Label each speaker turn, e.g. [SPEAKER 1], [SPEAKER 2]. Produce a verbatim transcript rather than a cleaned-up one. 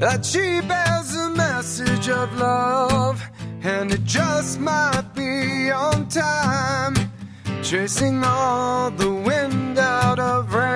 [SPEAKER 1] that she bears a message of love, and it just might be on time, chasing all the wind out of rain.